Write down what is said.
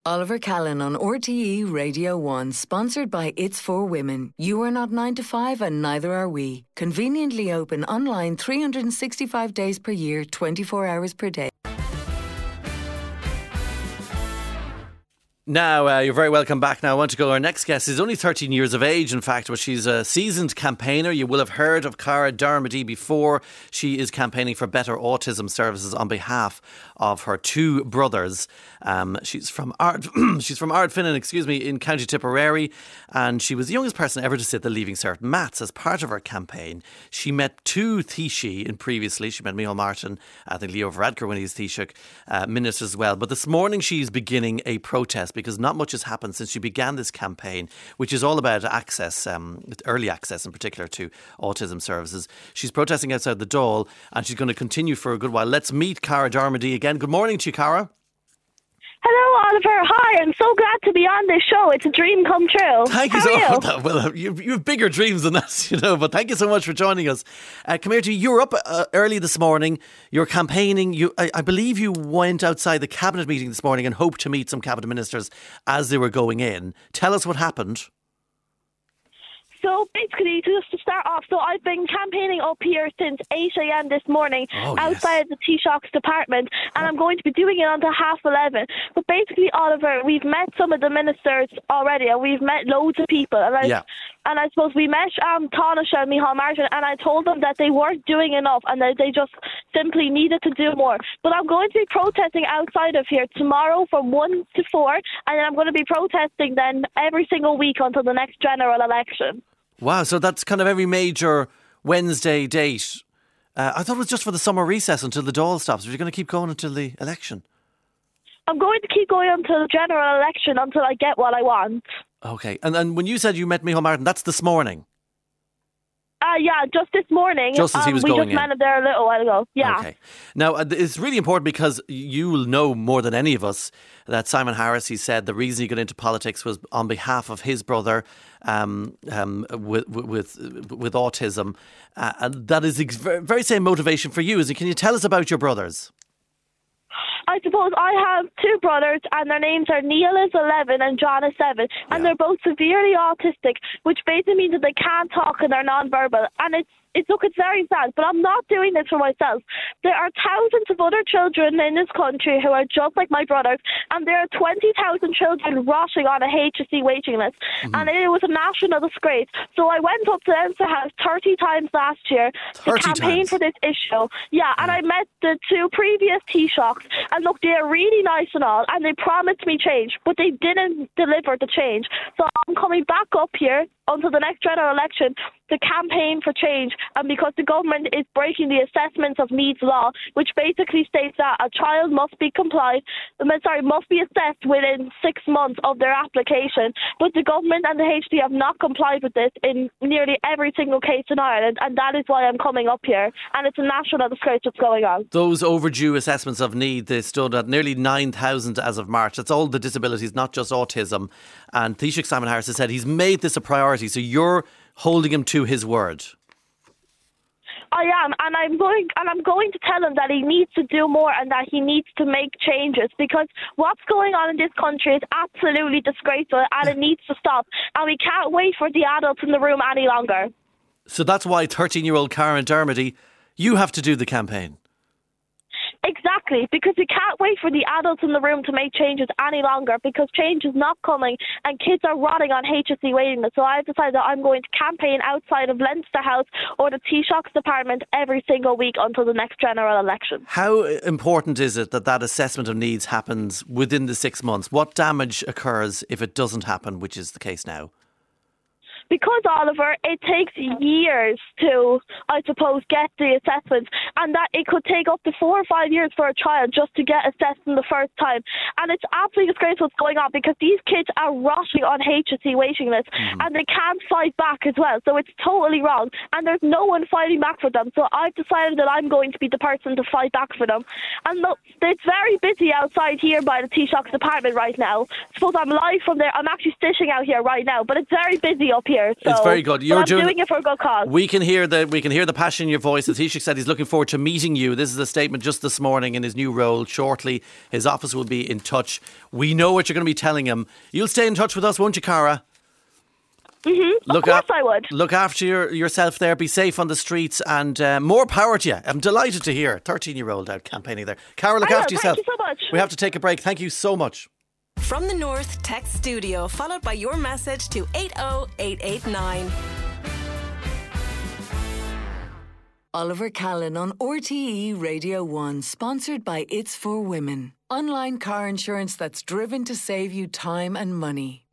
Oliver Callan on RTE Radio 1, sponsored by It's For Women. You are not 9 to 5 and neither are we. Conveniently open online 365 days per year, 24 hours per day. Now, you're very welcome back. Now, I want to go. Our next guest is only 13 years of age, in fact, but she's a seasoned campaigner. You will have heard of Cara Dermody before. She is campaigning for better autism services on behalf of her two brothers. She's from Ardfinnan, in County Tipperary, and she was the youngest person ever to sit the Leaving Cert Maths as part of her campaign. She met two Taoiseach in previously. She met Micheál Martin, I think Leo Varadkar when he was Taoiseach, minister as well. But this morning she's beginning a protest because not much has happened since she began this campaign, which is all about access, early access in particular to autism services. She's protesting outside the Dáil and she's going to continue for a good while. Let's meet Cara Dermody again. Good morning to you, Cara. Hello, Oliver. Hi, I'm so glad to be on this show. It's a dream come true. Thank you so much. Well, you have bigger dreams than that, but thank you so much for joining us. Come here to you. You were up early this morning. You're campaigning. I believe you went outside the cabinet meeting this morning and hoped to meet some cabinet ministers as they were going in. Tell us what happened. So basically, just to start off, I've been campaigning up here since 8 a.m. this morning outside the Taoiseach's department, and I'm going to be doing it until 11:30. But basically, Oliver, we've met some of the ministers already, and we've met loads of people. And I suppose we met Taoiseach and Micheál Martin, and I told them that they weren't doing enough and that they just simply needed to do more. But I'm going to be protesting outside of here tomorrow from 1 to 4, and then I'm going to be protesting then every single week until the next general election. Wow, so that's kind of every major Wednesday date. I thought it was just for the summer recess until the Dáil stops. Are you going to keep going until the election? I'm going to keep going until the general election until I get what I want. Okay, and then when you said you met Micheál Martin, that's this morning? Yeah, just this morning. Just as he was going in. We just met him there a little while ago. Yeah. Okay. Now, it's really important because you will know more than any of us that Simon Harris, he said the reason he got into politics was on behalf of his brother with autism. And that is the very same motivation for you. Can you tell us about your brothers? I suppose I have two brothers, and their names are Neil is 11 and John is 7, and they're both severely autistic, which basically means that they can't talk and they're non-verbal. And it's very sad, but I'm not doing this for myself. There are thousands of other children in this country who are just like my brothers, and there are 20,000 children rotting on a HSE waiting list, and it was a national disgrace. So I went up to Leinster House 30 times last year to campaign for this issue. Yeah, and I met the two previous Taoiseachs, and look, they're really nice and all, and they promised me change, but they didn't deliver the change. So I'm coming back up here until the next general election to campaign for change, and because the government is breaking the assessments of needs law, which basically states that a child must be assessed within 6 months of their application. But the government and the HSE have not complied with this in nearly every single case in Ireland, and that is why I'm coming up here. And it's a national disgrace what's going on. Those overdue assessments of need, they stood at nearly 9,000 as of March. That's all the disabilities, not just autism. And Taoiseach Simon Harris has said he's made this a priority. So you're holding him to his word. I am, and I'm going to tell him that he needs to do more and that he needs to make changes, because what's going on in this country is absolutely disgraceful and it needs to stop, and we can't wait for the adults in the room any longer. So that's why 13-year-old Cara Dermody, you have to do the campaign. Exactly, because we can't wait for the adults in the room to make changes any longer, because change is not coming and kids are rotting on HSE waiting lists. So I've decided that I'm going to campaign outside of Leinster House or the Taoiseach's department every single week until the next general election. How important is it that assessment of needs happens within the 6 months? What damage occurs if it doesn't happen, which is the case now? Because, Oliver, it takes years to, I suppose, get the assessments, and that it could take up to 4 or 5 years for a child just to get assessed in the first time. And it's absolutely disgraceful what's going on, because these kids are rotting on HSE waiting lists, and they can't fight back as well. So it's totally wrong, and there's no one fighting back for them. So I've decided that I'm going to be the person to fight back for them. And look, it's very busy outside here by the Taoiseach's department right now. I suppose I'm live from there. I'm actually stitching out here right now, but it's very busy up here. here. So, It's very good. But I'm doing it for a good cause. We can hear the passion in your voice. As Taoiseach said, he's looking forward to meeting you. This is a statement just this morning in his new role. Shortly, his office will be in touch. We know what you're going to be telling him. You'll stay in touch with us, won't you, Cara? Of course I would. Look after yourself there. Be safe on the streets, and more power to you. I'm delighted to hear 13-year-old out campaigning there. Cara, look after yourself. Thank you so much. We have to take a break. Thank you so much. From the North Text Studio, followed by your message to 80889. Oliver Callan on RTE Radio 1, sponsored by It's for Women. Online car insurance that's driven to save you time and money.